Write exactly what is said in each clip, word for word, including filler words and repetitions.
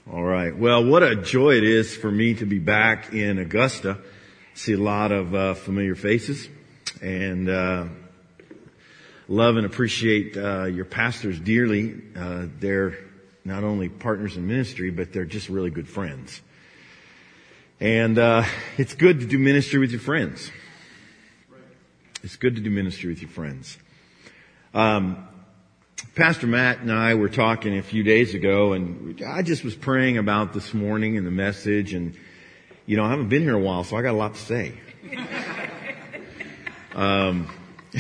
All right. Well, what a joy it is for me to be back in Augusta. See a lot of uh, familiar faces, and uh, love and appreciate uh, your pastors dearly. Uh, they're not only partners in ministry, but they're just really good friends. And uh, it's good to do ministry with your friends. It's good to do ministry with your friends. Um, Pastor Matt and I were talking a few days ago, and I just was praying about this morning and the message, and you know, I haven't been here a while, so I got a lot to say. um,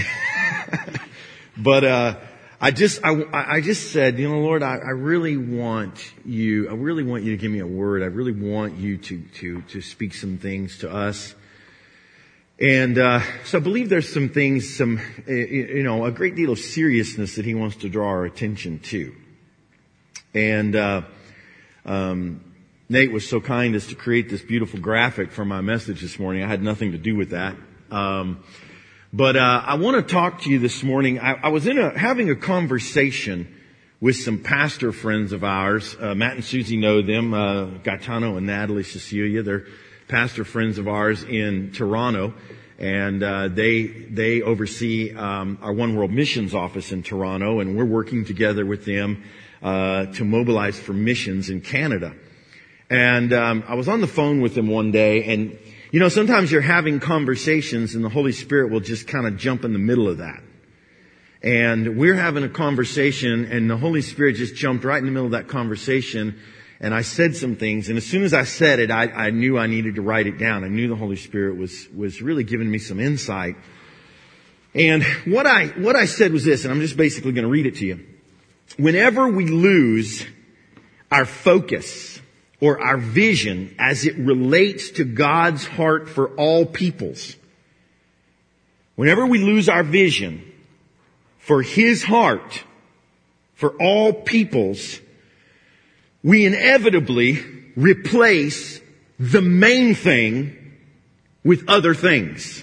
but uh, I just, I, I just said, you know, Lord, I, I really want you, I really want you to give me a word. I really want you to to to speak some things to us. And uh so I believe there's some things, some, you know, a great deal of seriousness that he wants to draw our attention to. And uh um Nate was so kind as to create this beautiful graphic for my message this morning. I had nothing to do with that. Um But uh I want to talk to you this morning. I, I was in a having a conversation with some pastor friends of ours. Uh, Matt and Susie know them, uh Gaetano and Natalie Cecilia. They're pastor friends of ours in Toronto, and uh, they they oversee um, our One World Missions office in Toronto, and we're working together with them uh, to mobilize for missions in Canada. And um, I was on the phone with them one day, and you know, sometimes you're having conversations, and the Holy Spirit will just kind of jump in the middle of that. And we're having a conversation, and the Holy Spirit just jumped right in the middle of that conversation. And I said some things, and as soon as I said it, I, I knew I needed to write it down. I knew the Holy Spirit was, was really giving me some insight. And what I, what I said was this, and I'm just basically going to read it to you. Whenever we lose our focus or our vision as it relates to God's heart for all peoples, whenever we lose our vision for His heart for all peoples, we inevitably replace the main thing with other things.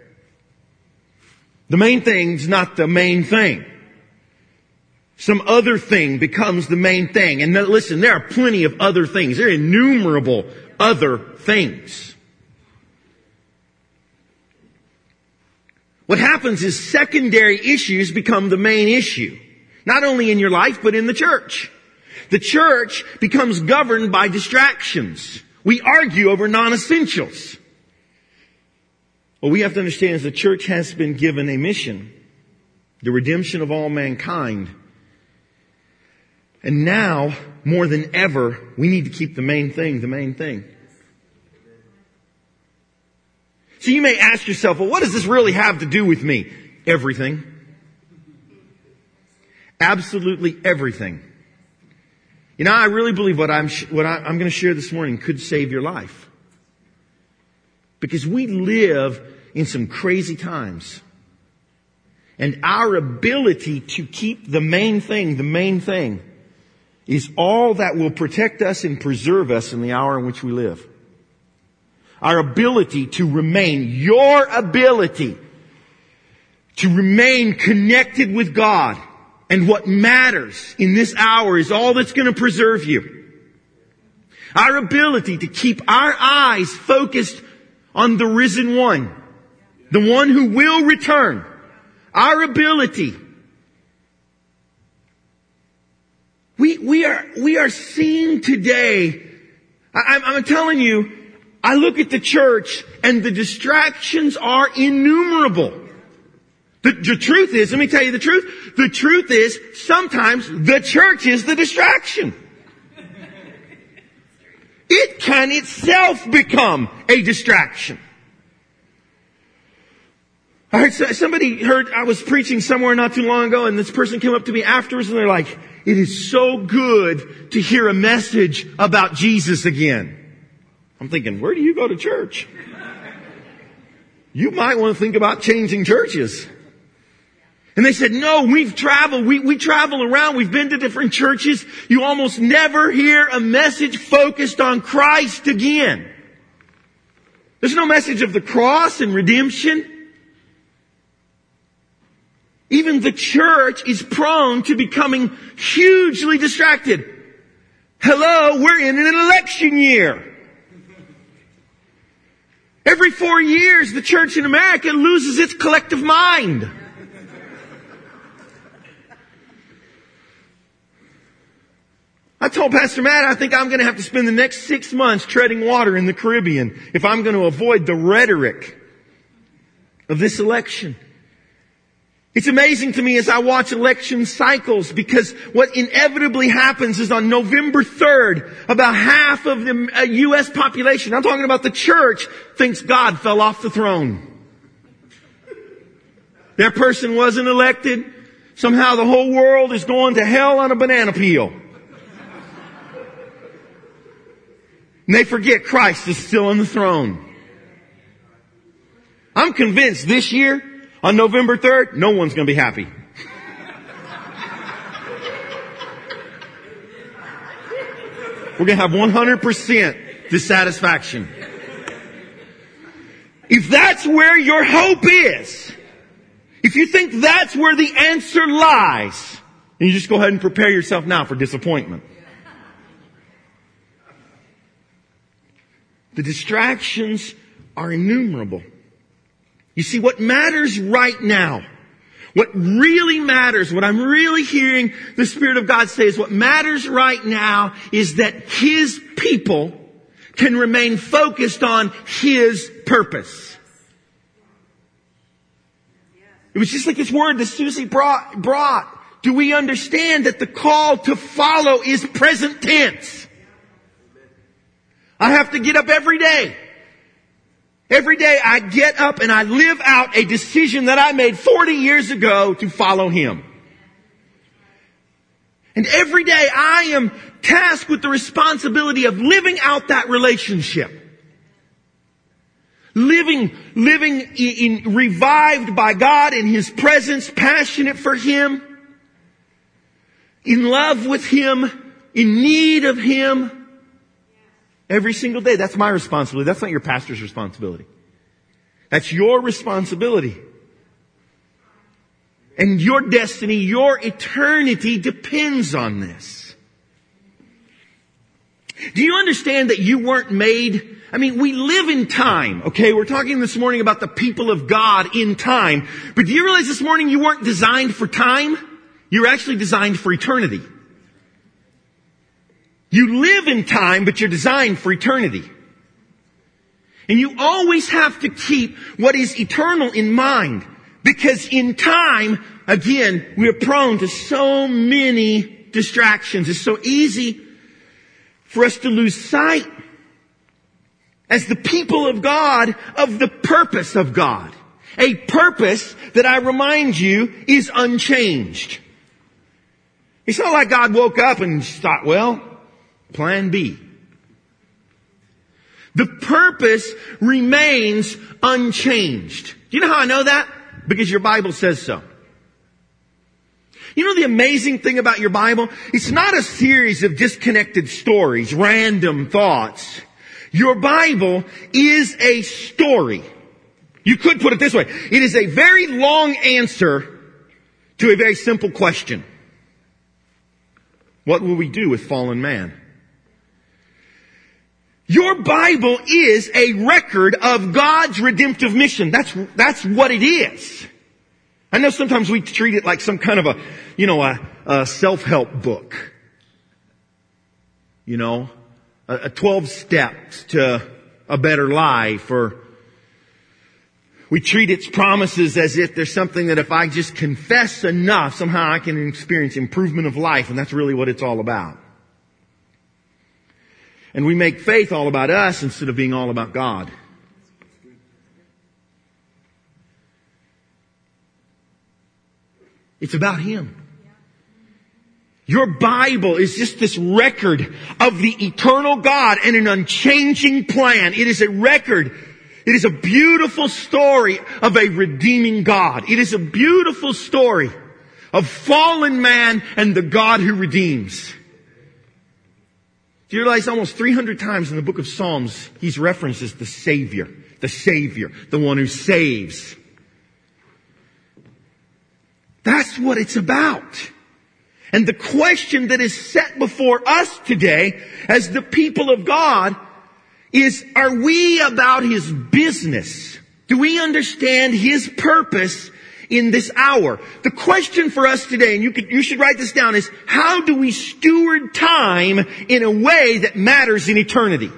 The main thing's not the main thing. Some other thing becomes the main thing. And listen, there are plenty of other things. There are innumerable other things. What happens is secondary issues become the main issue. Not only in your life, but in the church. The church becomes governed by distractions. We argue over non-essentials. What we have to understand is the church has been given a mission. The redemption of all mankind. And now, more than ever, we need to keep the main thing the main thing. So you may ask yourself, well, what does this really have to do with me? Everything. Absolutely everything. You know, I really believe what I'm what I, I'm going to share this morning could save your life. Because we live in some crazy times. And our ability to keep the main thing, the main thing, is all that will protect us and preserve us in the hour in which we live. Our ability to remain, your ability to remain connected with God. And what matters in this hour is all that's going to preserve you. Our ability to keep our eyes focused on the risen one. The one who will return. Our ability. We, we are, we are seeing today, I, I'm telling you, I look at the church and the distractions are innumerable. The, the truth is, let me tell you the truth. The truth is, sometimes the church is the distraction. It can itself become a distraction. I heard somebody heard I was preaching somewhere not too long ago, and this person came up to me afterwards, and they're like, "It is so good to hear a message about Jesus again." I'm thinking, where do you go to church? You might want to think about changing churches. And they said, no, we've traveled, we, we travel around, we've been to different churches. You almost never hear a message focused on Christ again. There's no message of the cross and redemption. Even the church is prone to becoming hugely distracted. Hello, we're in an election year. Every four years, the church in America loses its collective mind. I told Pastor Matt, I think I'm going to have to spend the next six months treading water in the Caribbean if I'm going to avoid the rhetoric of this election. It's amazing to me as I watch election cycles, because what inevitably happens is on November third, about half of the U S population, I'm talking about the church, thinks God fell off the throne. That person wasn't elected. Somehow the whole world is going to hell on a banana peel. And they forget Christ is still on the throne. I'm convinced this year, on November third, no one's going to be happy. We're going to have one hundred percent dissatisfaction. If that's where your hope is, if you think that's where the answer lies, then you just go ahead and prepare yourself now for disappointment. The distractions are innumerable. You see, what matters right now, what really matters, what I'm really hearing the Spirit of God say is what matters right now is that His people can remain focused on His purpose. It was just like this word that Susie brought, brought. Do we understand that the call to follow is present tense? I have to get up every day. Every day I get up and I live out a decision that I made forty years ago to follow Him. And every day I am tasked with the responsibility of living out that relationship. Living, living in, in, revived by God in His presence, passionate for Him, in love with Him, in need of Him. Every single day. That's my responsibility. That's not your pastor's responsibility. That's your responsibility. And your destiny, your eternity depends on this. Do you understand that you weren't made? I mean, we live in time, okay? We're talking this morning about the people of God in time. But do you realize this morning you weren't designed for time? You were actually designed for eternity. You live in time, but you're designed for eternity. And you always have to keep what is eternal in mind. Because in time, again, we're prone to so many distractions. It's so easy for us to lose sight as the people of God of the purpose of God. A purpose that I remind you is unchanged. It's not like God woke up and thought, well, Plan B. The purpose remains unchanged. Do you know how I know that? Because your Bible says so. You know the amazing thing about your Bible? It's not a series of disconnected stories, random thoughts. Your Bible is a story. You could put it this way. It is a very long answer to a very simple question. What will we do with fallen man? Your Bible is a record of God's redemptive mission. That's, that's what it is. I know sometimes we treat it like some kind of a, you know, a, a self-help book. You know, a, a twelve steps to a better life, or we treat its promises as if there's something that if I just confess enough, somehow I can experience improvement of life, and that's really what it's all about. And we make faith all about us instead of being all about God. It's about Him. Your Bible is just this record of the eternal God and an unchanging plan. It is a record. It is a beautiful story of a redeeming God. It is a beautiful story of fallen man and the God who redeems. Do you realize almost three hundred times in the book of Psalms, He's referenced as the Savior, the Savior, the one who saves. That's what it's about. And the question that is set before us today as the people of God is, are we about His business? Do we understand His purpose in this hour? The question for us today, and you could, you should write this down, is how do we steward time in a way that matters in eternity?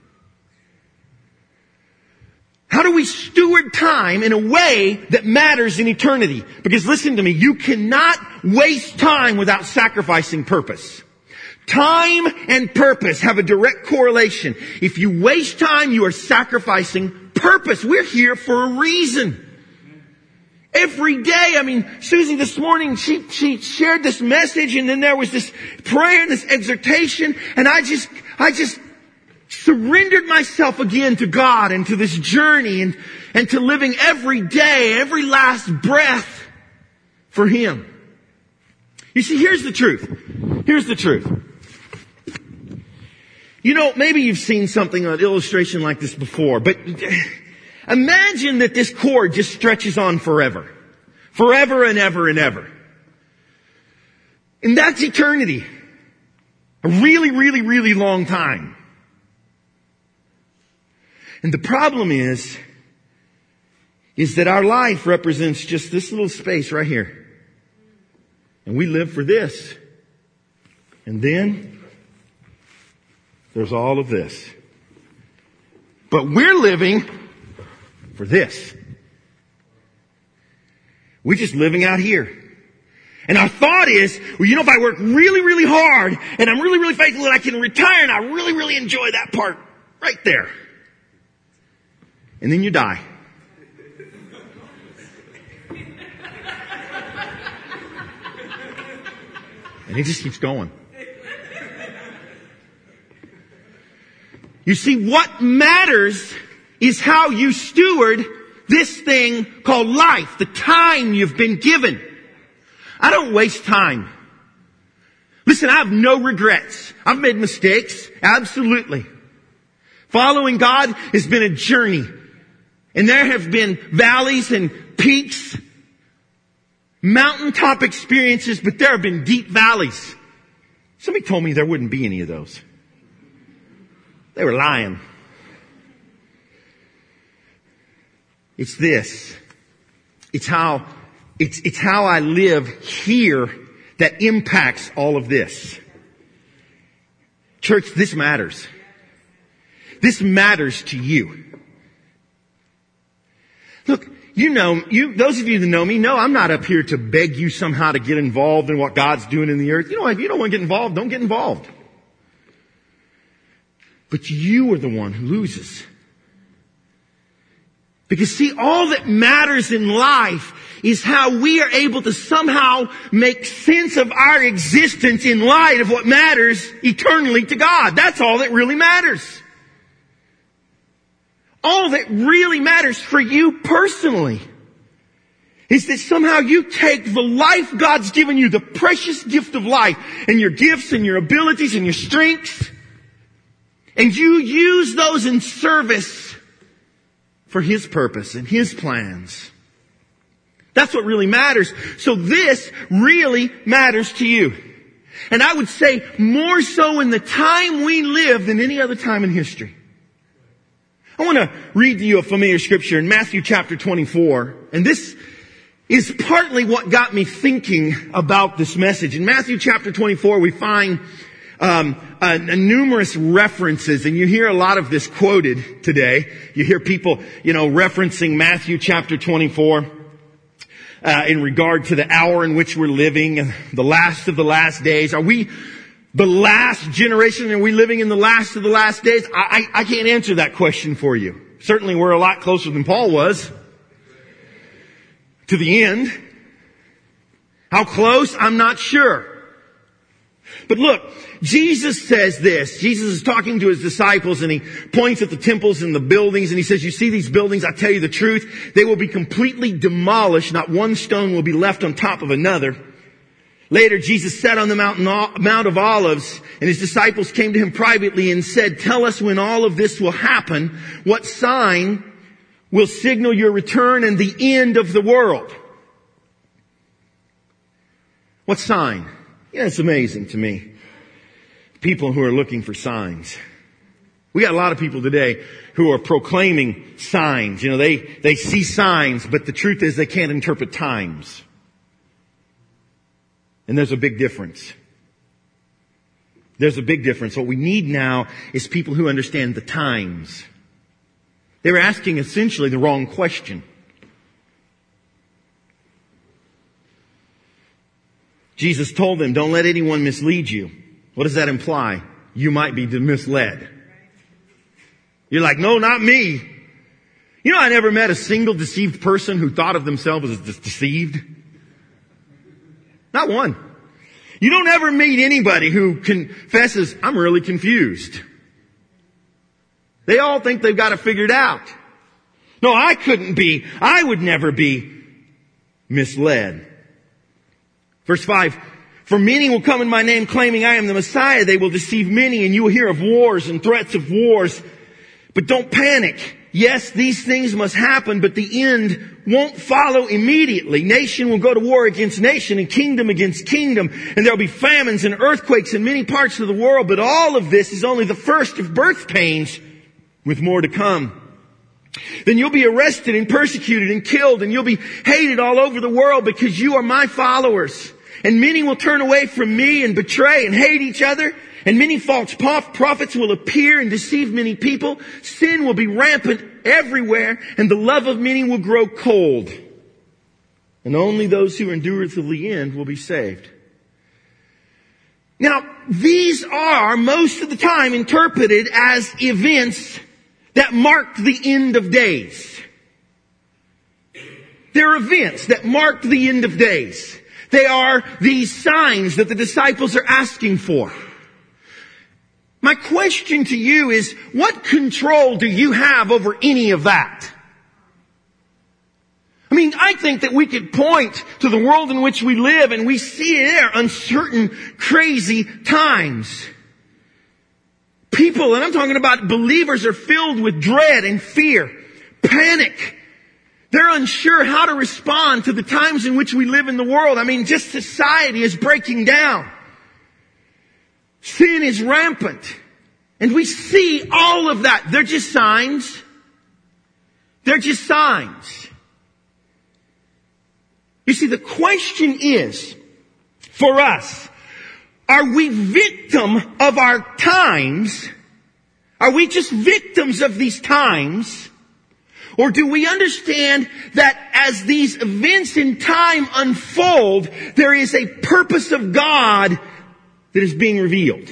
How do we steward time in a way that matters in eternity? Because listen to me, you cannot waste time without sacrificing purpose. Time and purpose have a direct correlation. If you waste time, you are sacrificing purpose. We're here for a reason. Every day, I mean, Susie this morning, she, she shared this message, and then there was this prayer and this exhortation, and I just, I just surrendered myself again to God and to this journey and, and to living every day, every last breath for Him. You see, here's the truth. Here's the truth. You know, maybe you've seen something, an illustration like this before, but imagine that this cord just stretches on forever. Forever and ever and ever. And that's eternity. A really, really, really long time. And the problem is, is that our life represents just this little space right here. And we live for this. And then there's all of this. But we're living for this. We're just living out here. And our thought is, well, you know, if I work really, really hard and I'm really, really faithful, that I can retire and I really, really enjoy that part right there. And then you die. And it just keeps going. You see, what matters is how you steward this thing called life, the time you've been given. I don't waste time. Listen, I have no regrets. I've made mistakes, absolutely. Following God has been a journey. And there have been valleys and peaks, mountaintop experiences, but there have been deep valleys. Somebody told me there wouldn't be any of those. They were lying. It's this. It's how, it's, it's how I live here that impacts all of this. Church, this matters. This matters to you. Look, you know, you, those of you that know me know I'm not up here to beg you somehow to get involved in what God's doing in the earth. You know, if you don't want to get involved, don't get involved. But you are the one who loses. Because see, all that matters in life is how we are able to somehow make sense of our existence in light of what matters eternally to God. That's all that really matters. All that really matters for you personally is that somehow you take the life God's given you, the precious gift of life, and your gifts and your abilities and your strengths, and you use those in service for His purpose and His plans. That's what really matters. So this really matters to you. And I would say more so in the time we live than any other time in history. I want to read to you a familiar scripture in Matthew chapter twenty-four. And this is partly what got me thinking about this message. In Matthew chapter twenty-four, we find um, uh, numerous references, and you hear a lot of this quoted today. You hear people, you know, referencing Matthew chapter twenty-four uh, in regard to the hour in which we're living, the last of the last days. Are we the last generation? Are we living in the last of the last days? I, I, I can't answer that question for you. Certainly we're a lot closer than Paul was to the end. How close? I'm not sure. But look, Jesus says this. Jesus is talking to His disciples and He points at the temples and the buildings and He says, you see these buildings, I tell you the truth, they will be completely demolished. Not one stone will be left on top of another. Later, Jesus sat on the mountain, Mount of Olives, and His disciples came to Him privately and said, tell us when all of this will happen. What sign will signal your return and the end of the world? What sign? You know, it's amazing to me. People who are looking for signs. We got a lot of people today who are proclaiming signs. You know, they, they see signs, but the truth is they can't interpret times. And there's a big difference. There's a big difference. What we need now is people who understand the times. They were asking essentially the wrong question. Jesus told them, don't let anyone mislead you. What does that imply? You might be misled. You're like, no, not me. You know, I never met a single deceived person who thought of themselves as deceived. Not one. You don't ever meet anybody who confesses, I'm really confused. They all think they've got it figured out. No, I couldn't be. I would never be misled. Verse five, for many will come in my name claiming I am the Messiah. They will deceive many, and you will hear of wars and threats of wars. But don't panic. Yes, these things must happen, but the end won't follow immediately. Nation will go to war against nation and kingdom against kingdom. And there will be famines and earthquakes in many parts of the world. But all of this is only the first of birth pains, with more to come. Then you'll be arrested and persecuted and killed, and you'll be hated all over the world because you are my followers. And many will turn away from me and betray and hate each other. And many false prophets will appear and deceive many people. Sin will be rampant everywhere, and the love of many will grow cold. And only those who endure till the end will be saved. Now, these are most of the time interpreted as events that marked the end of days. They're events that marked the end of days. They are these signs that the disciples are asking for. My question to you is, what control do you have over any of that? I mean, I think that we could point to the world in which we live and we see there uncertain, crazy times. People, and I'm talking about believers, are filled with dread and fear, panic. They're unsure how to respond to the times in which we live in the world. I mean, just society is breaking down. Sin is rampant. And we see all of that. They're just signs. They're just signs. You see, the question is, for us, are we victim of our times? Are we just victims of these times? Or do we understand that as these events in time unfold, there is a purpose of God that is being revealed?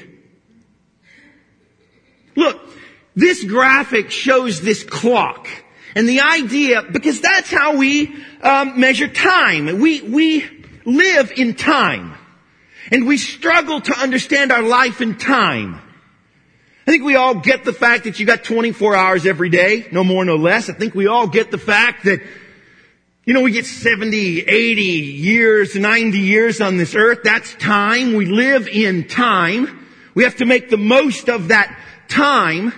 Look, this graphic shows this clock. And the idea, because that's how we um, measure time. We, we live in time. And we struggle to understand our life in time. I think we all get the fact that you got twenty-four hours every day, no more, no less. I think we all get the fact that, you know, we get seventy, eighty years, ninety years on this earth. That's time. We live in time. We have to make the most of that time.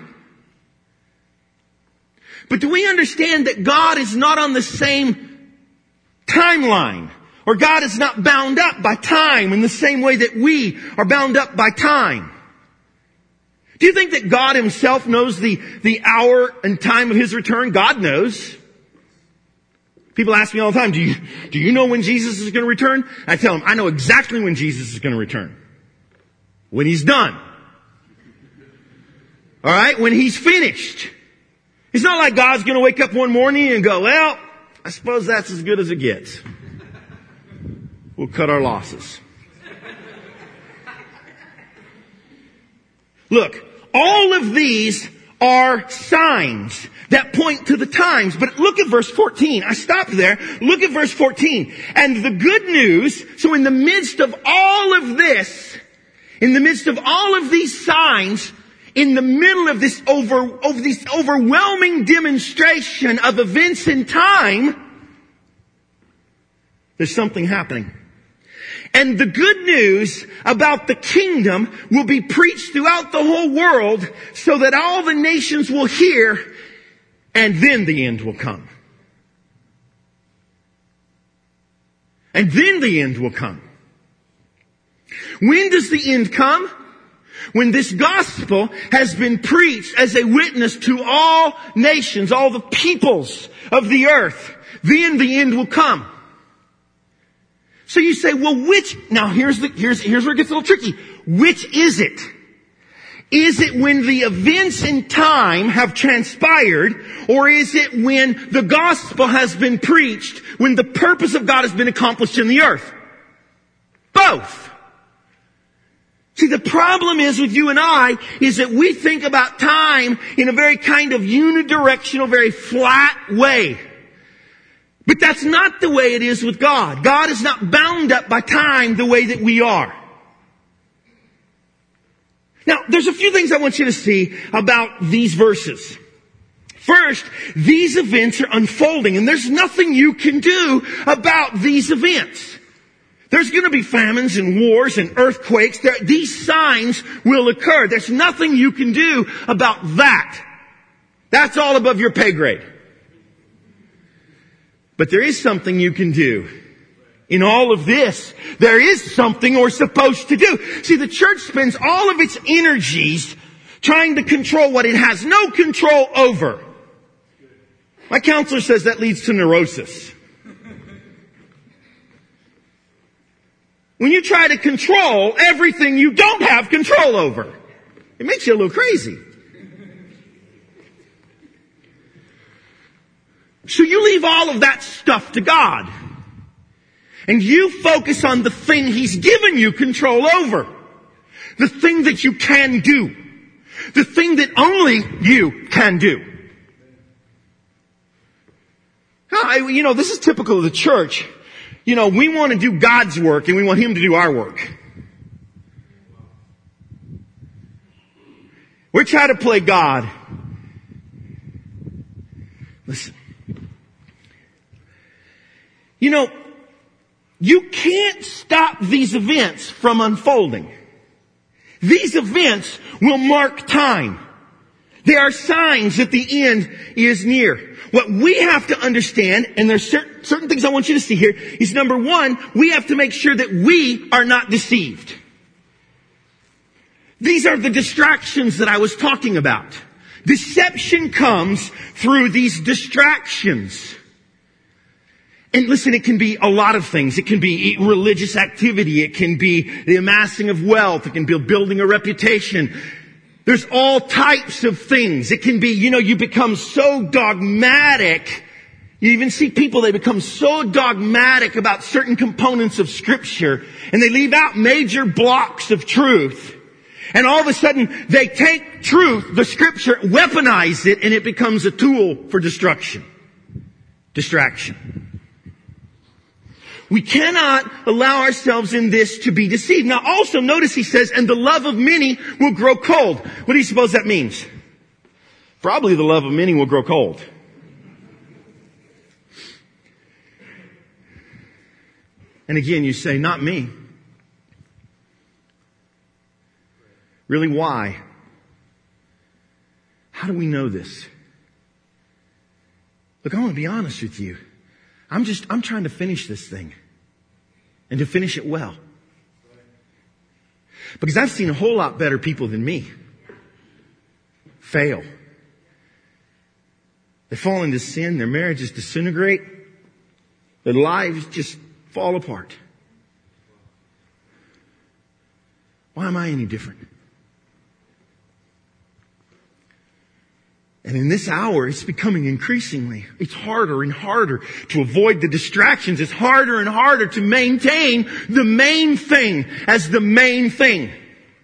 But do we understand that God is not on the same timeline? Or God is not bound up by time in the same way that we are bound up by time? Do you think that God himself knows the, the hour and time of his return? God knows. People ask me all the time, do you, do you know when Jesus is going to return? I tell them, I know exactly when Jesus is going to return. When he's done. All right? When he's finished. It's not like God's going to wake up one morning and go, well, I suppose that's as good as it gets. We'll cut our losses. Look, all of these are signs that point to the times. But look at verse fourteen. I stopped there. Look at verse fourteen. And the good news, so in the midst of all of this, in the midst of all of these signs, in the middle of this over, of this overwhelming demonstration of events in time, there's something happening. And the good news about the kingdom will be preached throughout the whole world so that all the nations will hear, and then the end will come. And then the end will come. When does the end come? When this gospel has been preached as a witness to all nations, all the peoples of the earth, then the end will come. So you say, well, which, now here's the, here's, here's where it gets a little tricky. Which is it? Is it when the events in time have transpired, or is it when the gospel has been preached, when the purpose of God has been accomplished in the earth? Both. See, the problem is with you and I is that we think about time in a very kind of unidirectional, very flat way. But that's not the way it is with God. God is not bound up by time the way that we are. Now, there's a few things I want you to see about these verses. First, these events are unfolding, and there's nothing you can do about these events. There's going to be famines and wars and earthquakes. There, these signs will occur. There's nothing you can do about that. That's all above your pay grade. But there is something you can do. In all of this, there is something we're supposed to do. See, the church spends all of its energies trying to control what it has no control over. My counselor says that leads to neurosis. When you try to control everything you don't have control over, it makes you a little crazy. So you leave all of that stuff to God. And you focus on the thing He's given you control over. The thing that you can do. The thing that only you can do. I, you know, this is typical of the church. You know, we want to do God's work and we want Him to do our work. We're trying to play God. Listen. You know, you can't stop these events from unfolding. These events will mark time. They are signs that the end is near. What we have to understand, and there's certain, certain things I want you to see here, is number one, we have to make sure that we are not deceived. These are the distractions that I was talking about. Deception comes through these distractions. And listen, it can be a lot of things. It can be religious activity. It can be the amassing of wealth. It can be building a reputation. There's all types of things. It can be, you know, you become so dogmatic. You even see people, they become so dogmatic about certain components of Scripture, and they leave out major blocks of truth. And all of a sudden, they take truth, the Scripture, weaponize it, and it becomes a tool for destruction. Distraction. We cannot allow ourselves in this to be deceived. Now also notice he says, and the love of many will grow cold. What do you suppose that means? Probably the love of many will grow cold. And again, you say, not me. Really, why? How do we know this? Look, I want to be honest with you. I'm just, I'm trying to finish this thing. And to finish it well. Because I've seen a whole lot better people than me fail. They fall into sin, their marriages disintegrate, their lives just fall apart. Why am I any different? And in this hour, it's becoming increasingly, it's harder and harder to avoid the distractions. It's harder and harder to maintain the main thing as the main thing.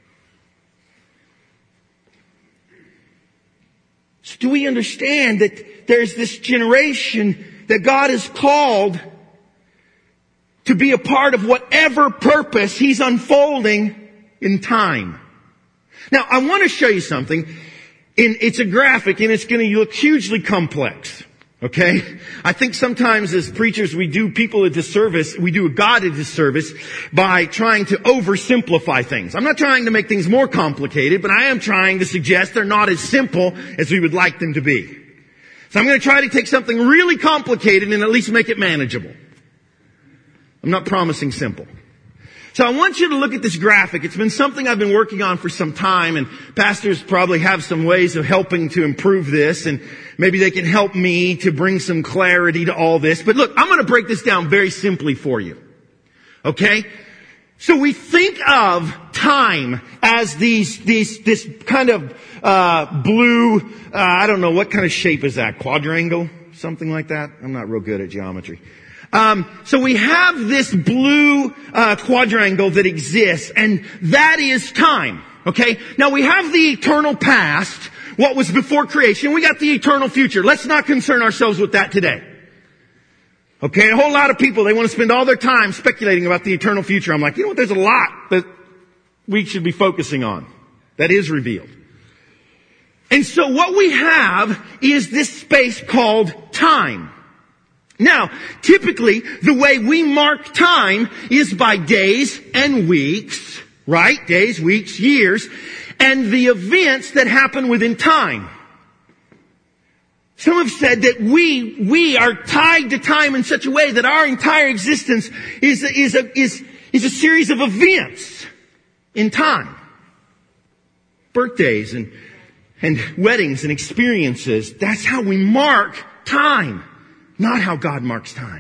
So do we understand that there's this generation that God has called to be a part of whatever purpose He's unfolding in time? Now, I want to show you something. In, it's a graphic and it's going to look hugely complex. Okay? I think sometimes as preachers we do people a disservice, we do God a disservice by trying to oversimplify things. I'm not trying to make things more complicated, but I am trying to suggest they're not as simple as we would like them to be. So I'm going to try to take something really complicated and at least make it manageable. I'm not promising simple. So I want you to look at this graphic. It's been something I've been working on for some time, and pastors probably have some ways of helping to improve this, and maybe they can help me to bring some clarity to all this. But look, I'm going to break this down very simply for you. Okay? So we think of time as these, these, this kind of, uh, blue, uh, I don't know, what kind of shape is that? Quadrangle? Something like that? I'm not real good at geometry. Um, so we have this blue, uh, quadrangle that exists, and that is time. Okay? Now we have the eternal past, what was before creation. We got the eternal future. Let's not concern ourselves with that today. Okay, a whole lot of people, they want to spend all their time speculating about the eternal future. I'm like, you know what, there's a lot that we should be focusing on that is revealed. And so what we have is this space called time. Now, typically, the way we mark time is by days and weeks, right? Days, weeks, years, and the events that happen within time. Some have said that we, we are tied to time in such a way that our entire existence is, is a, is, is a series of events in time. Birthdays and, and weddings and experiences. That's how we mark time, not how God marks time.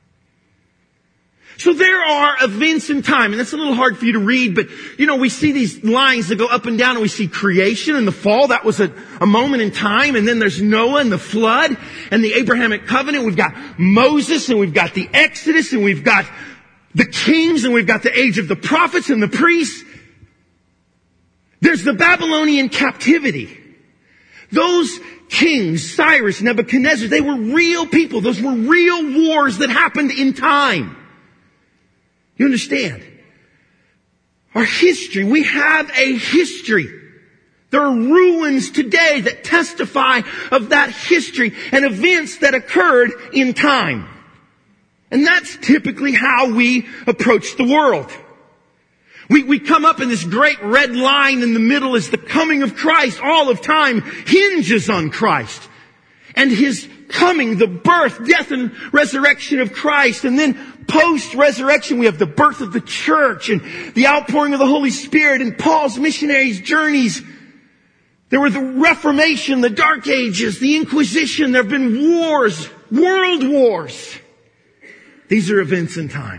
So there are events in time, and that's a little hard for you to read, but, you know, we see these lines that go up and down, and we see creation and the fall. That was a, a moment in time, and then there's Noah and the flood and the Abrahamic covenant. We've got Moses, and we've got the Exodus, and we've got the kings, and we've got the age of the prophets and the priests. There's the Babylonian captivity. Those kings, Cyrus, Nebuchadnezzar, they were real people. Those were real wars that happened in time. You understand? Our history, we have a history. There are ruins today that testify of that history and events that occurred in time. And that's typically how we approach the world. We, we come up in this great red line in the middle is the coming of Christ. All of time hinges on Christ and His coming, the birth, death, and resurrection of Christ. And then post-resurrection, we have the birth of the church and the outpouring of the Holy Spirit and Paul's missionaries' journeys. There were the Reformation, the Dark Ages, the Inquisition. There have been wars, world wars. These are events in time.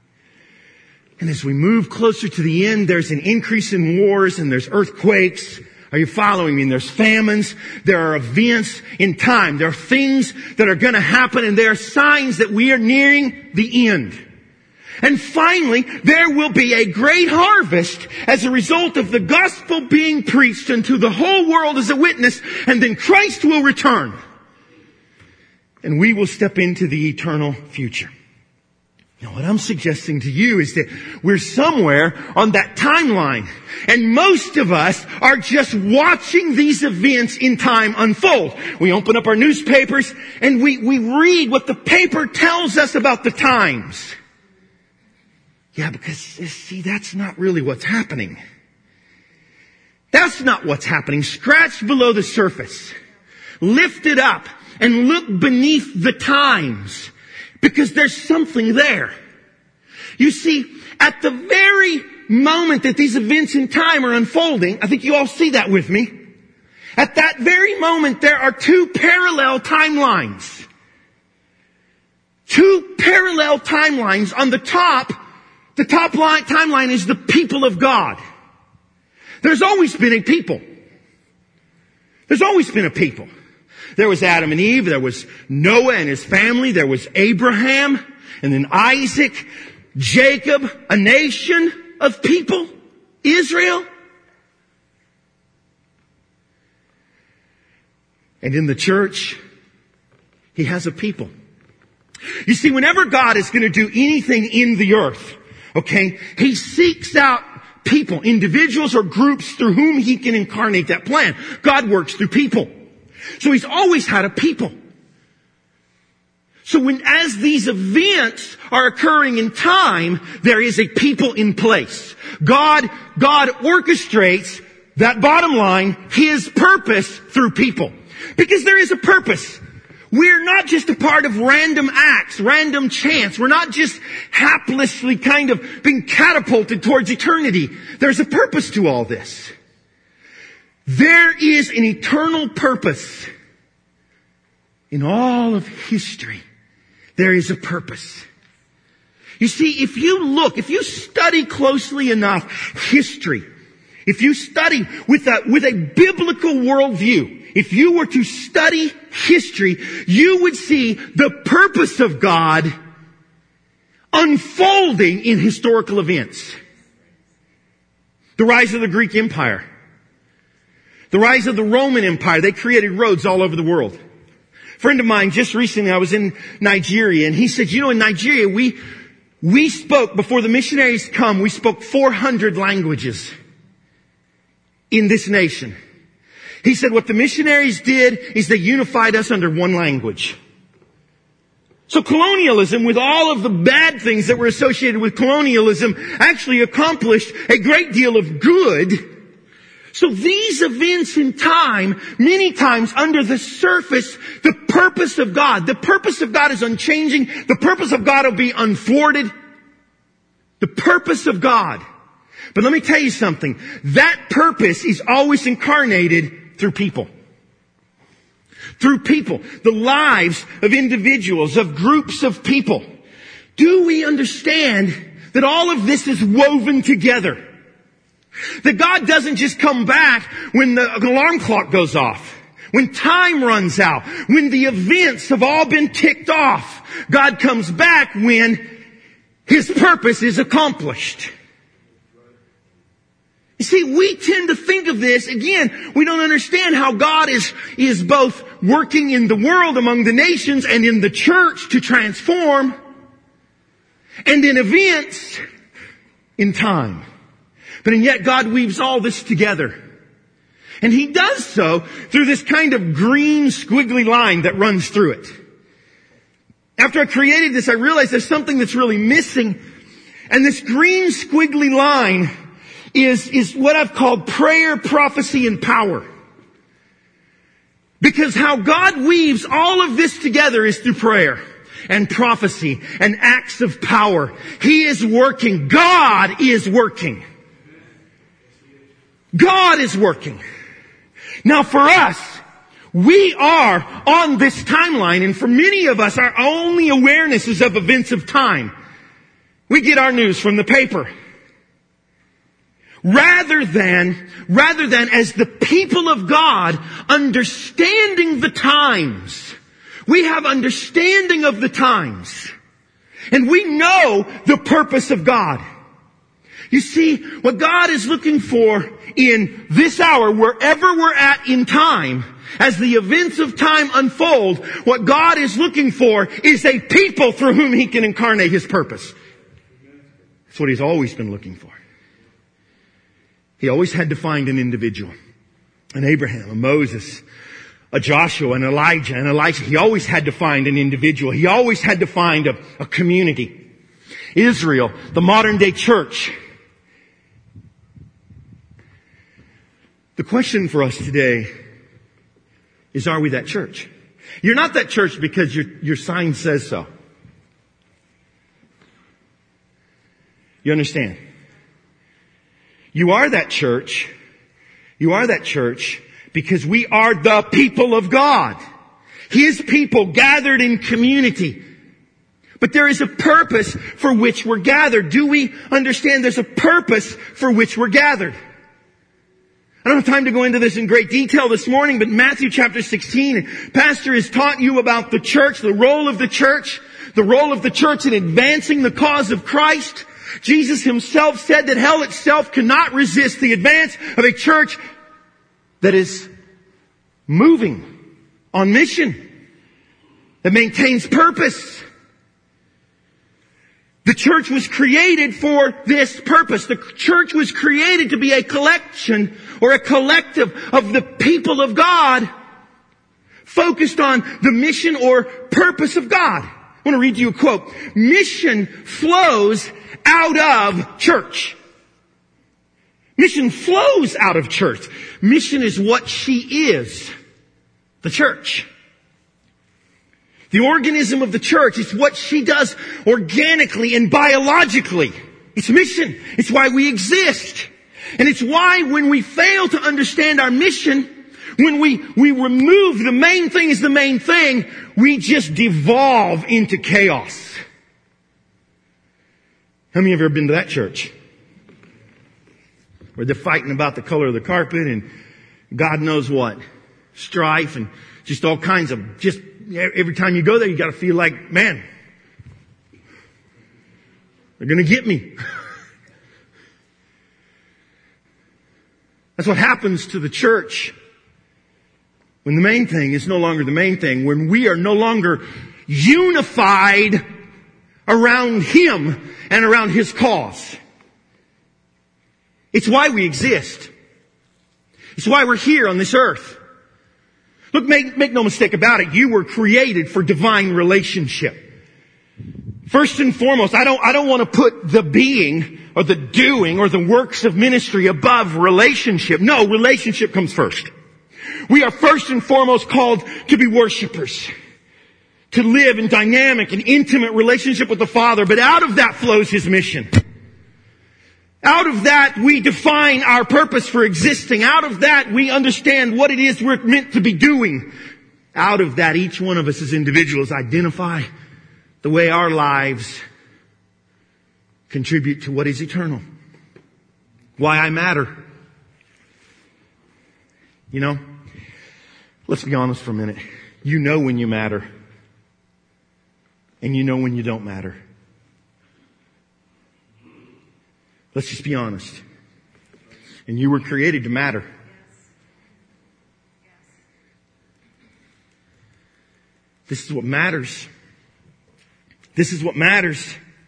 And as we move closer to the end, there's an increase in wars and there's earthquakes. Are you following me? And there's famines. There are events in time. There are things that are going to happen, and there are signs that we are nearing the end. And finally, there will be a great harvest as a result of the gospel being preached unto the whole world as a witness, and then Christ will return. And we will step into the eternal future. Now, what I'm suggesting to you is that we're somewhere on that timeline. And most of us are just watching these events in time unfold. We open up our newspapers and we, we read what the paper tells us about the times. Yeah, because, see, that's not really what's happening. That's not what's happening. Scratch below the surface. Lift it up and look beneath the times. Because there's something there. You see, at the very moment that these events in time are unfolding, I think you all see that with me. At that very moment, there are two parallel timelines. Two parallel timelines. On the top, the top line, timeline is the people of God. There's always been a people. There's always been a people. There was Adam and Eve, there was Noah and his family, there was Abraham, and then Isaac, Jacob, a nation of people, Israel. And in the church, He has a people. You see, whenever God is going to do anything in the earth, okay, He seeks out people, individuals or groups through whom He can incarnate that plan. God works through people. So He's always had a people. So when, as these events are occurring in time, there is a people in place. God, God orchestrates that bottom line, His purpose through people. Because there is a purpose. We're not just a part of random acts, random chance. We're not just haplessly kind of being catapulted towards eternity. There's a purpose to all this. There is an eternal purpose. In all of history, there is a purpose. You see, if you look, if you study closely enough history, if you study with a, with a biblical worldview, if you were to study history, you would see the purpose of God unfolding in historical events. The rise of the Greek Empire. The rise of the Roman Empire. They created roads all over the world. A friend of mine, just recently, I was in Nigeria, and he said, you know, in Nigeria, we, we spoke, before the missionaries come, we spoke four hundred languages in this nation. He said what the missionaries did is they unified us under one language. So colonialism, with all of the bad things that were associated with colonialism, actually accomplished a great deal of good. So these events in time, many times under the surface, the purpose of God, the purpose of God is unchanging. The purpose of God will be unthwarted. The purpose of God. But let me tell you something. That purpose is always incarnated through people. Through people. The lives of individuals, of groups of people. Do we understand that all of this is woven together? That God doesn't just come back when the alarm clock goes off. When time runs out. When the events have all been ticked off. God comes back when His purpose is accomplished. You see, we tend to think of this, again, we don't understand how God is, is both working in the world among the nations and in the church to transform, and in events in time. But and yet God weaves all this together. And He does so through this kind of green squiggly line that runs through it. After I created this, I realized there's something that's really missing. And this green squiggly line is, is what I've called prayer, prophecy, and power. Because how God weaves all of this together is through prayer and prophecy and acts of power. He is working. God is working. God is working. Now for us, we are on this timeline, and for many of us, our only awareness is of events of time. We get our news from the paper. Rather than, rather than as the people of God, understanding the times. We have understanding of the times. And we know the purpose of God. You see, what God is looking for in this hour, wherever we're at in time, as the events of time unfold, what God is looking for is a people through whom He can incarnate His purpose. That's what He's always been looking for. He always had to find an individual. An Abraham, a Moses, a Joshua, an Elijah, and Elisha. He always had to find an individual. He always had to find a, a community. Israel, the modern day church. The question for us today is, are we that church? You're not that church because your, your sign says so. You understand? You are that church. You are that church because we are the people of God. His people gathered in community. But there is a purpose for which we're gathered. Do we understand there's a purpose for which we're gathered? I don't have time to go into this in great detail this morning, but Matthew chapter sixteen, Pastor has taught you about the church, the role of the church, the role of the church in advancing the cause of Christ. Jesus Himself said that hell itself cannot resist the advance of a church that is moving on mission, that maintains purpose. The church was created for this purpose. The church was created to be a collection or a collective of the people of God focused on the mission or purpose of God. I want to read you a quote. Mission flows out of church. Mission flows out of church. Mission is what she is. The church. The organism of the church. It's what she does organically and biologically. It's mission. It's why we exist. And it's why when we fail to understand our mission, when we, we remove the main thing as the main thing, we just devolve into chaos. How many of you have ever been to that church? Where they're fighting about the color of the carpet and God knows what. Strife and just all kinds of, just every time you go there you gotta feel like, man, they're gonna get me. That's what happens to the church when the main thing is no longer the main thing, when we are no longer unified around Him and around His cause. It's why we exist. It's why we're here on this earth. Look, make, make no mistake about it. You were created for divine relationship. First and foremost, I don't, I don't want to put the being or the doing or the works of ministry above relationship. No, relationship comes first. We are first and foremost called to be worshipers, to live in dynamic and intimate relationship with the Father, but out of that flows His mission. Out of that we define our purpose for existing. Out of that we understand what it is we're meant to be doing. Out of that each one of us as individuals identify the way our lives contribute to what is eternal. Why I matter. You know, let's be honest for a minute. You know when you matter. And you know when you don't matter. Let's just be honest. And you were created to matter. This is what matters. This is what matters.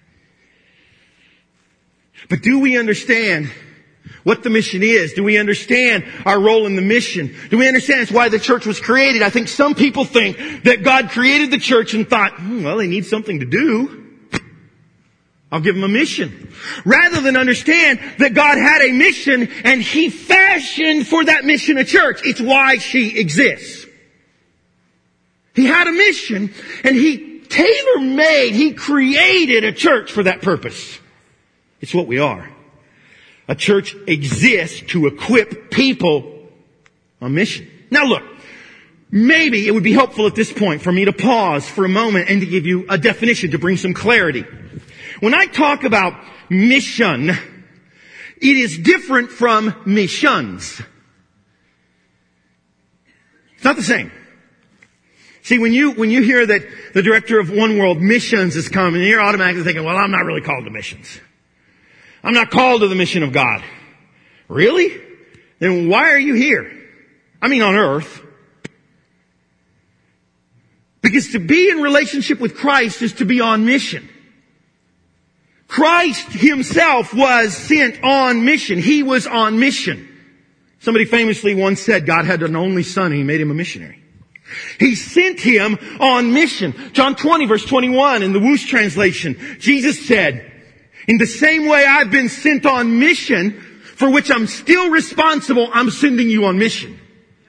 But do we understand what the mission is? Do we understand our role in the mission? Do we understand it's why the church was created? I think some people think that God created the church and thought, hmm, well, they need something to do. I'll give them a mission. Rather than understand that God had a mission and He fashioned for that mission a church. It's why she exists. He had a mission and He tailor-made, He created a church for that purpose. It's what we are. A church exists to equip people on mission. Now look, maybe it would be helpful at this point for me to pause for a moment and to give you a definition to bring some clarity. When I talk about mission, it is different from missions. It's not the same. See, when you, when you hear that the director of One World Missions is coming, you're automatically thinking, well, I'm not really called to missions. I'm not called to the mission of God. Really? Then why are you here? I mean, on earth. Because to be in relationship with Christ is to be on mission. Christ Himself was sent on mission. He was on mission. Somebody famously once said God had an only son and He made him a missionary. He sent Him on mission. John twenty verse twenty-one in the Wuest translation, Jesus said, in the same way I've been sent on mission, for which I'm still responsible, I'm sending you on mission.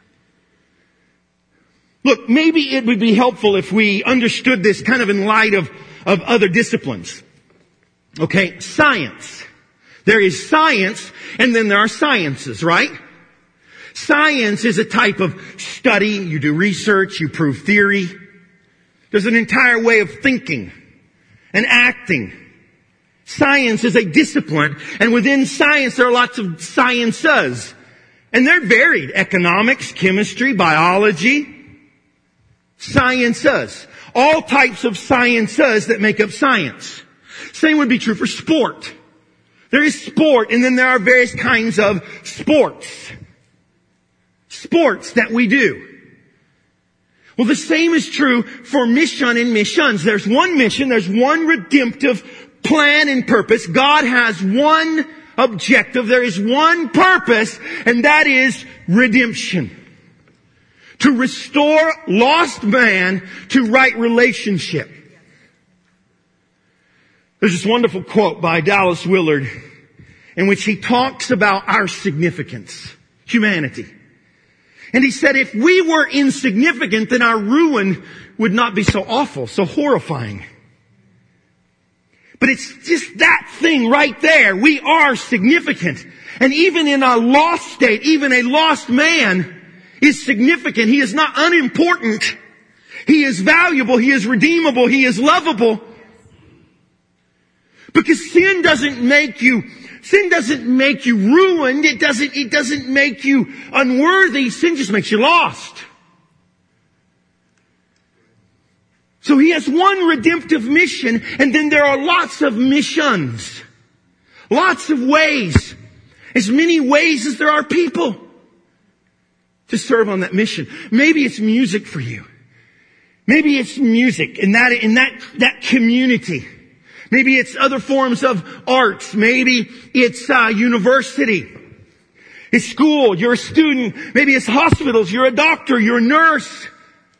Look, maybe it would be helpful if we understood this kind of in light of, of other disciplines. Okay, science. There is science and then there are sciences, right? Science is a type of study. You do research, you prove theory. There's an entire way of thinking and acting. Science is a discipline, and within science there are lots of sciences. And they're varied. Economics, chemistry, biology. Sciences. All types of sciences that make up science. Same would be true for sport. There is sport, and then there are various kinds of sports. Sports that we do. Well, the same is true for mission and missions. There's one mission, there's one redemptive plan and purpose. God has one objective. There is one purpose, and that is redemption. To restore lost man to right relationship. There's this wonderful quote by Dallas Willard in which he talks about our significance, humanity. And he said, if we were insignificant, then our ruin would not be so awful, so horrifying. But it's just that thing right there. We are significant. And even in our lost state, even a lost man is significant. He is not unimportant. He is valuable. He is redeemable. He is lovable. Because sin doesn't make you, sin doesn't make you ruined. It doesn't, it doesn't make you unworthy. Sin just makes you lost. So he has one redemptive mission, and then there are lots of missions. Lots of ways. As many ways as there are people to serve on that mission. Maybe it's music for you. Maybe it's music in that, in that, that community. Maybe it's other forms of arts. Maybe it's uh, university. It's school. You're a student. Maybe it's hospitals. You're a doctor. You're a nurse.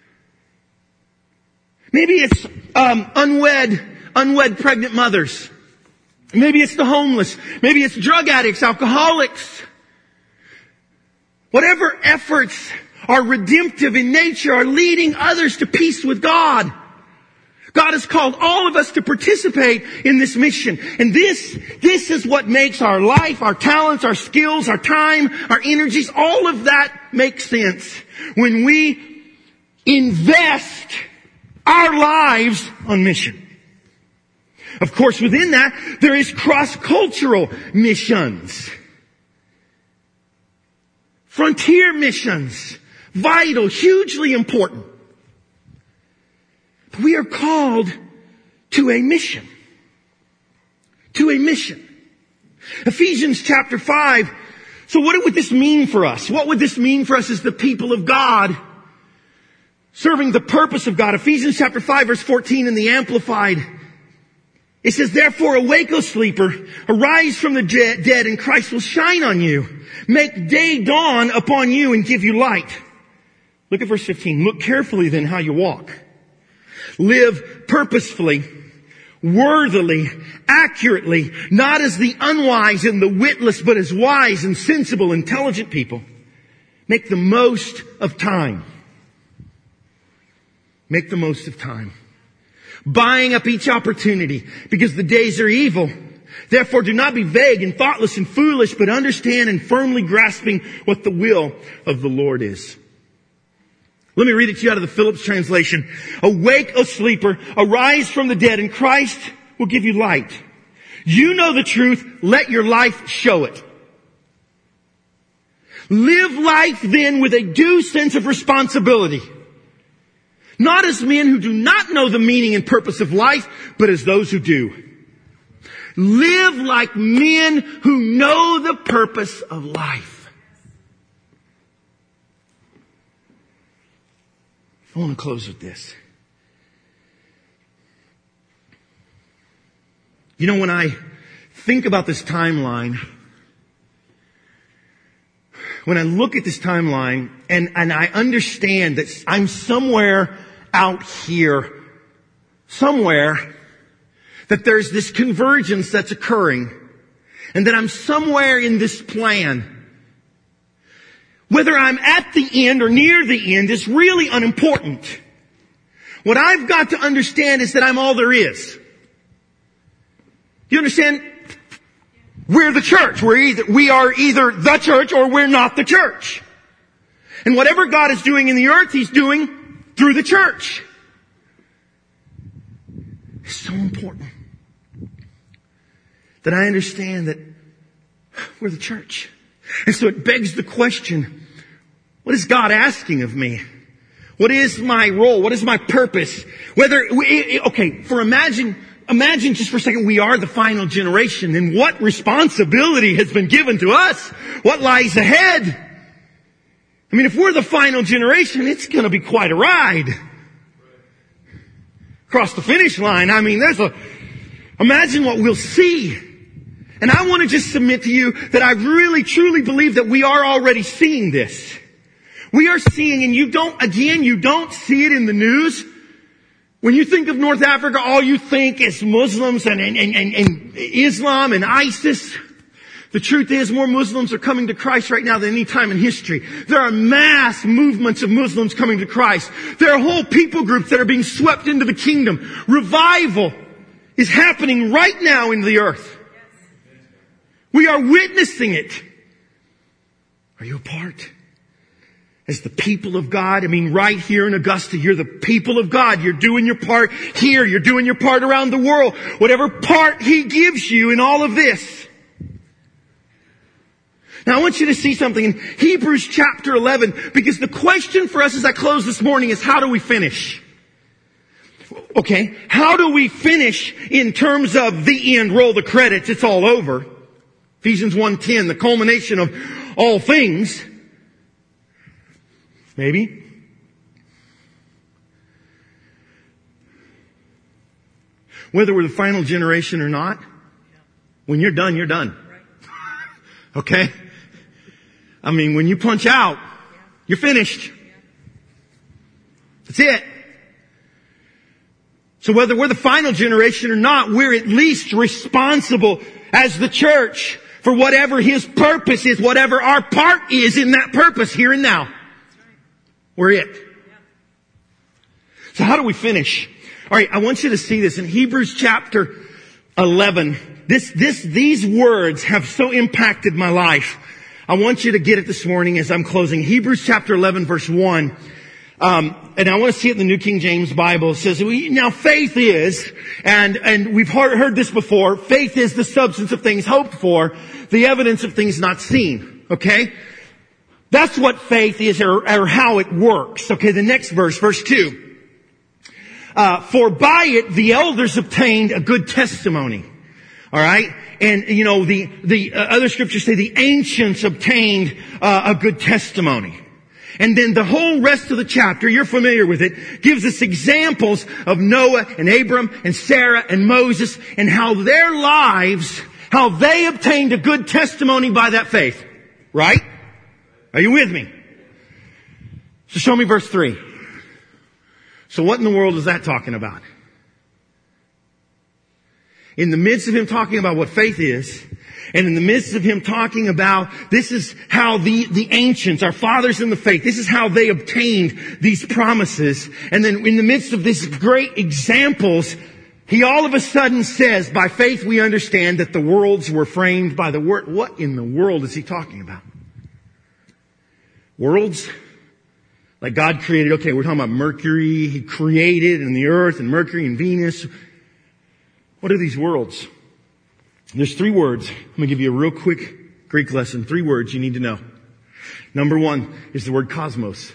Maybe it's um, unwed, unwed pregnant mothers. Maybe it's the homeless. Maybe it's drug addicts, alcoholics. Whatever efforts are redemptive in nature are leading others to peace with God. God has called all of us to participate in this mission. And this, this is what makes our life, our talents, our skills, our time, our energies, all of that makes sense when we invest our lives on mission. Of course, within that, there is cross-cultural missions. Frontier missions. Vital, hugely important. But we are called to a mission. To a mission. Ephesians chapter five. So what would this mean for us? What would this mean for us as the people of God? Serving the purpose of God. Ephesians chapter five verse fourteen in the Amplified. It says, therefore awake, O sleeper, arise from the dead and Christ will shine on you. Make day dawn upon you and give you light. Look at verse fifteen. Look carefully then how you walk. Live purposefully, worthily, accurately, not as the unwise and the witless, but as wise and sensible, intelligent people. Make the most of time. Make the most of time. Buying up each opportunity because the days are evil. Therefore do not be vague and thoughtless and foolish, but understand and firmly grasping what the will of the Lord is. Let me read it to you out of the Phillips translation. Awake, O sleeper, arise from the dead, and Christ will give you light. You know the truth, let your life show it. Live life then with a due sense of responsibility. Not as men who do not know the meaning and purpose of life, but as those who do. Live like men who know the purpose of life. I want to close with this. You know, when I think about this timeline, when I look at this timeline and, and I understand that I'm somewhere out here, somewhere, that there's this convergence that's occurring, and that I'm somewhere in this plan. Whether I'm at the end or near the end is really unimportant. What I've got to understand is that I'm all there is. You understand? We're the church. We're either, we are either the church or we're not the church. And whatever God is doing in the earth, He's doing through the church. It's so important that I understand that we're the church. And so it begs the question, what is God asking of me? What is my role? What is my purpose? Whether, okay, for imagine, imagine just for a second we are the final generation, and what responsibility has been given to us? What lies ahead? I mean, if we're the final generation, it's going to be quite a ride. Across the finish line, I mean, there's a, imagine what we'll see. And I want to just submit to you that I really truly believe that we are already seeing this. We are seeing, and you don't, again, you don't see it in the news. When you think of North Africa, all you think is Muslims and, and, and, and Islam and ISIS. The truth is, more Muslims are coming to Christ right now than any time in history. There are mass movements of Muslims coming to Christ. There are whole people groups that are being swept into the kingdom. Revival is happening right now in the earth. We are witnessing it. Are you a part? As the people of God, I mean, right here in Augusta, you're the people of God. You're doing your part here. You're doing your part around the world. Whatever part He gives you in all of this. Now I want you to see something in Hebrews chapter eleven, because the question for us as I close this morning is, how do we finish? Okay, how do we finish in terms of the end? Roll the credits, it's all over. Ephesians one ten, the culmination of all things. Maybe. Whether we're the final generation or not, when you're done, you're done. Okay? I mean, when you punch out, you're finished. That's it. So whether we're the final generation or not, we're at least responsible as the church for whatever His purpose is, whatever our part is in that purpose here and now. We're it. So how do we finish? All right, I want you to see this in Hebrews chapter eleven. This, this, these words have so impacted my life. I want you to get it this morning as I'm closing. Hebrews chapter eleven verse one. Um, and I want to see it in the New King James Bible. It says, now faith is, and, and we've heard, heard this before, faith is the substance of things hoped for, the evidence of things not seen. Okay? That's what faith is, or, or how it works. Okay, the next verse, verse two. Uh, for by it the elders obtained a good testimony. Alright? And, you know, the, the uh, other scriptures say the ancients obtained uh, a good testimony. And then the whole rest of the chapter, you're familiar with it, gives us examples of Noah and Abram and Sarah and Moses and how their lives, how they obtained a good testimony by that faith. Right? Are you with me? So show me verse three. So what in the world is that talking about? In the midst of him talking about what faith is, and in the midst of him talking about this is how the, the ancients, our fathers in the faith, this is how they obtained these promises. And then in the midst of these great examples, he all of a sudden says, by faith we understand that the worlds were framed by the word. What in the world is he talking about? Worlds? Like God created, okay, we're talking about Mercury, He created, and the earth, and Mercury, and Venus. What are these worlds? There's three words. I'm going to give you a real quick Greek lesson. Three words you need to know. Number one is the word cosmos,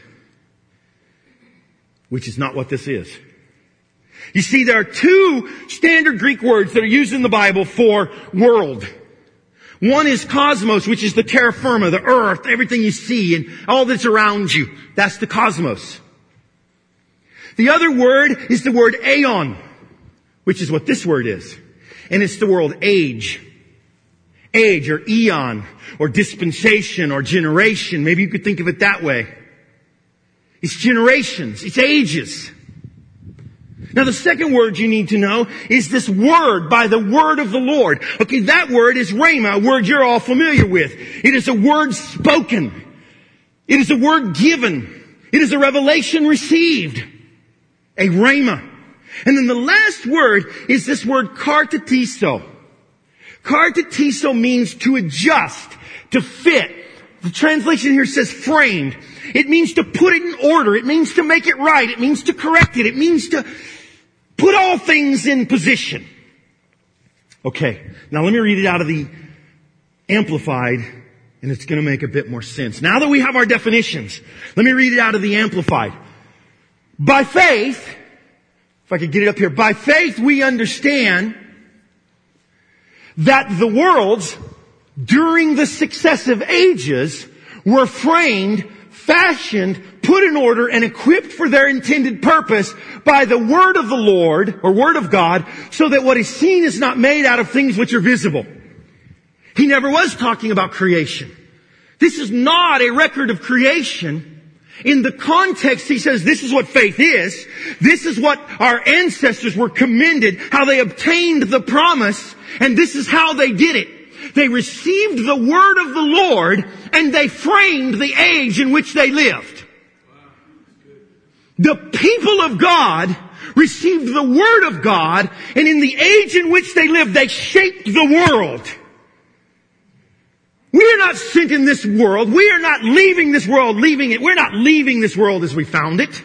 which is not what this is. You see, there are two standard Greek words that are used in the Bible for world. One is cosmos, which is the terra firma, the earth, everything you see and all that's around you. That's the cosmos. The other word is the word aeon, which is what this word is. And it's the word age. Age or eon or dispensation or generation. Maybe you could think of it that way. It's generations. It's ages. Now the second word you need to know is this word, by the word of the Lord. Okay, that word is rhema, a word you're all familiar with. It is a word spoken. It is a word given. It is a revelation received. A rhema. And then the last word is this word kartatiso. Kartatiso means to adjust, to fit. The translation here says framed. It means to put it in order. It means to make it right. It means to correct it. It means to put all things in position. Okay, now let me read it out of the Amplified, and it's going to make a bit more sense. Now that we have our definitions, let me read it out of the Amplified. By faith, if I could get it up here, by faith we understand that the worlds during the successive ages were framed, fashioned, put in order, and equipped for their intended purpose by the word of the Lord, or word of God, so that what is seen is not made out of things which are visible. He never was talking about creation. This is not a record of creation. In the context, he says this is what faith is. This is what our ancestors were commended, how they obtained the promise, and this is how they did it. They received the word of the Lord and they framed the age in which they lived. The people of God received the word of God, and in the age in which they lived, they shaped the world. We are not sent in this world. We are not leaving this world, leaving it. We're not leaving this world as we found it.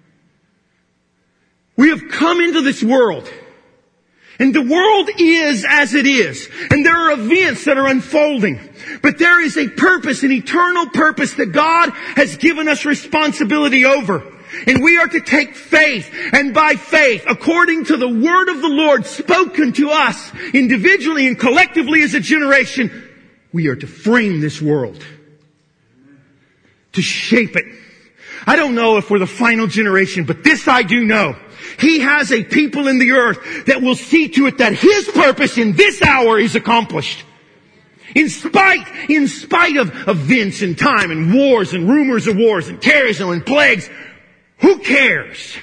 We have come into this world. And the world is as it is. And there are events that are unfolding. But there is a purpose, an eternal purpose that God has given us responsibility over. And we are to take faith, and by faith, according to the word of the Lord spoken to us individually and collectively as a generation, we are to frame this world. To shape it. I don't know if we're the final generation, but this I do know. He has a people in the earth that will see to it that His purpose in this hour is accomplished. In spite, in spite of events and time and wars and rumors of wars and terrorism and plagues, who cares?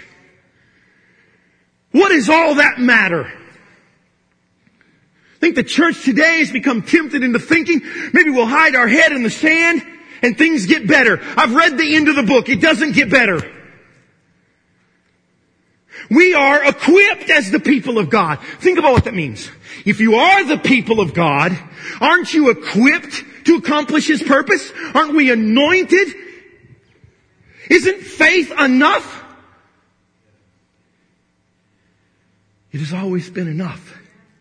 What does all that matter? I think the church today has become tempted into thinking maybe we'll hide our head in the sand and things get better. I've read the end of the book. It doesn't get better. We are equipped as the people of God. Think about what that means. If you are the people of God, aren't you equipped to accomplish His purpose? Aren't we anointed? Isn't faith enough? It has always been enough.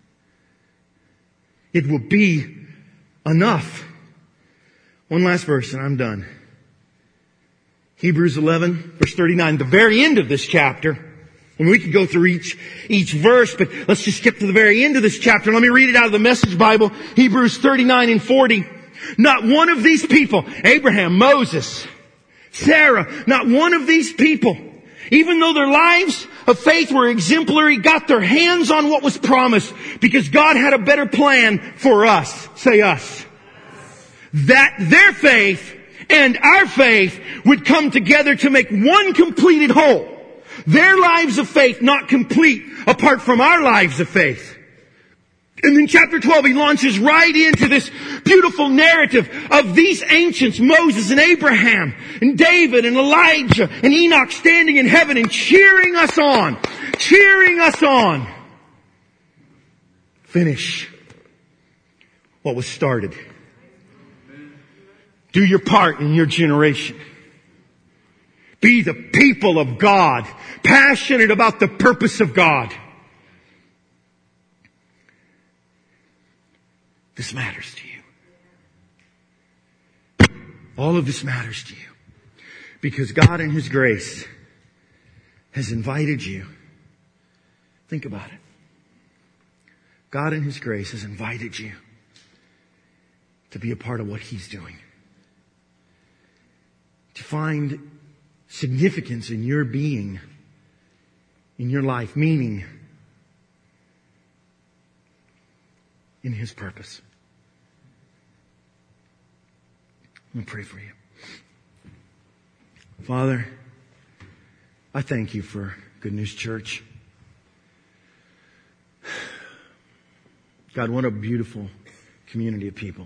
It will be enough. One last verse and I'm done. Hebrews eleven, verse thirty-nine, the very end of this chapter. And we could go through each, each verse, but let's just skip to the very end of this chapter. Let me read it out of the Message Bible. Hebrews thirty-nine and forty. Not one of these people, Abraham, Moses, Sarah, not one of these people, even though their lives of faith were exemplary, got their hands on what was promised because God had a better plan for us. Say us. That their faith and our faith would come together to make one completed whole. Their lives of faith not complete apart from our lives of faith. And in chapter twelve, he launches right into this beautiful narrative of these ancients, Moses and Abraham and David and Elijah and Enoch standing in heaven and cheering us on, cheering us on. Finish what was started. Do your part in your generation. Be the people of God, passionate about the purpose of God. This matters to you. All of this matters to you. Because God in His grace has invited you. Think about it. God in His grace has invited you to be a part of what He's doing. To find significance in your being, in your life, meaning in His purpose. I'm going to pray for you. Father, I thank You for Good News Church. God, what a beautiful community of people.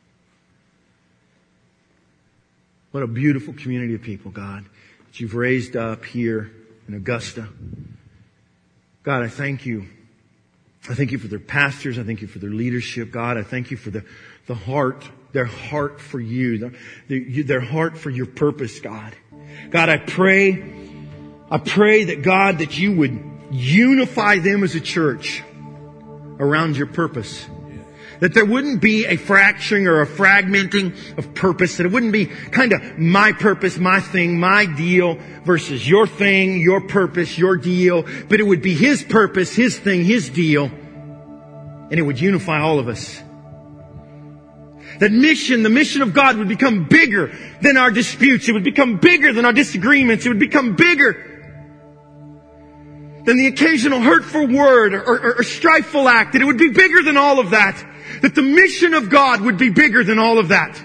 What a beautiful community of people, God, that You've raised up here in Augusta. God, I thank You. I thank You for their pastors. I thank You for their leadership. God, I thank You for the, the heart, their heart for You, their, their, their heart for Your purpose, God. God, I pray, I pray that God, that You would unify them as a church around Your purpose. That there wouldn't be a fracturing or a fragmenting of purpose. That it wouldn't be kind of my purpose, my thing, my deal versus your thing, your purpose, your deal. But it would be His purpose, His thing, His deal. And it would unify all of us. That mission, the mission of God would become bigger than our disputes. It would become bigger than our disagreements. It would become bigger than the occasional hurtful word or, or, or strifeful act. That it would be bigger than all of that. That the mission of God would be bigger than all of that.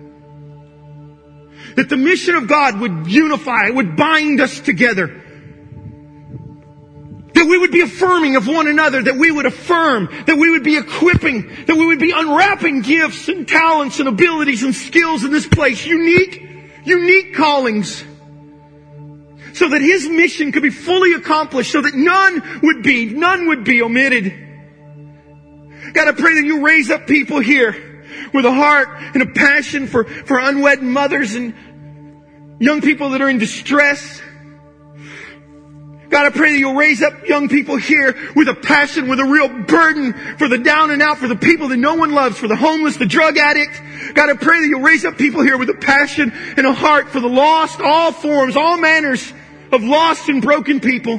That the mission of God would unify, it would bind us together. That That we would be affirming of one another, that we would affirm, that we would be equipping, that we would be unwrapping gifts and talents and abilities and skills in this place. Unique, unique callings. So that His mission could be fully accomplished, so that none would be, none would be omitted. God, I pray that you raise up people here with a heart and a passion for, for unwed mothers and young people that are in distress. God, I pray that you'll raise up young people here with a passion, with a real burden for the down and out, for the people that no one loves, for the homeless, the drug addict. God, I pray that you'll raise up people here with a passion and a heart for the lost, all forms, all manners of lost and broken people.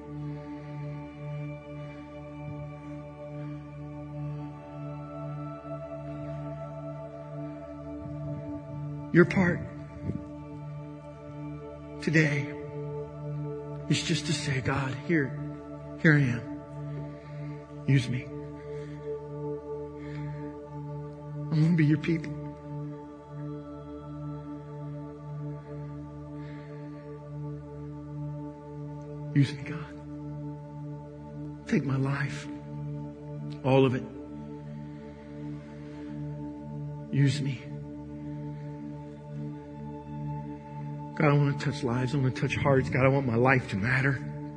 Your part today is just to say, God, here, here I am. Use me. I'm going to be your people. Use me, God. Take my life. All of it. Use me. God, I want to touch lives. I want to touch hearts. God, I want my life to matter.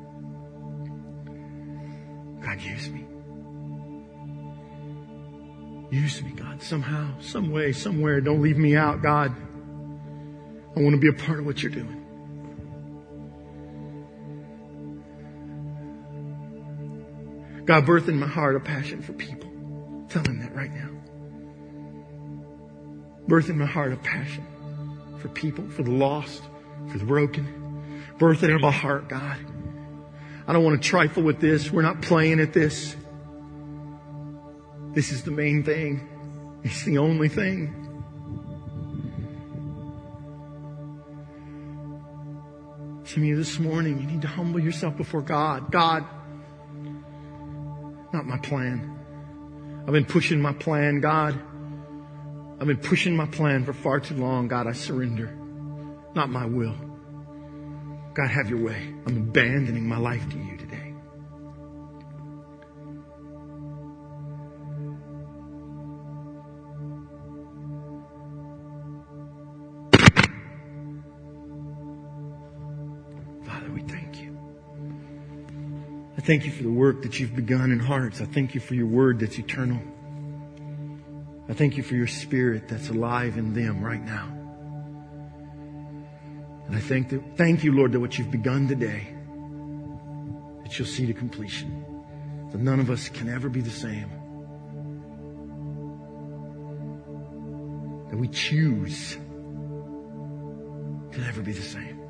God, use me. Use me, God, somehow, some way, somewhere. Don't leave me out, God. I want to be a part of what you're doing. God, birth in my heart a passion for people. Tell Him that right now. Birth in my heart a passion for people, for the lost, for the broken. Birth it in my heart, God. I don't want to trifle with this. We're not playing at this. This is the main thing. It's the only thing. Some of you this morning, you need to humble yourself before God. God, not my plan. I've been pushing my plan, God. I've been pushing my plan for far too long. God, I surrender. Not my will. God, have your way. I'm abandoning my life to you today. Father, we thank you. I thank you for the work that you've begun in hearts. I thank you for your word that's eternal. I thank you for your Spirit that's alive in them right now. And I thank, that, thank you, Lord, that what you've begun today, that you'll see to completion. That none of us can ever be the same. That we choose to never be the same.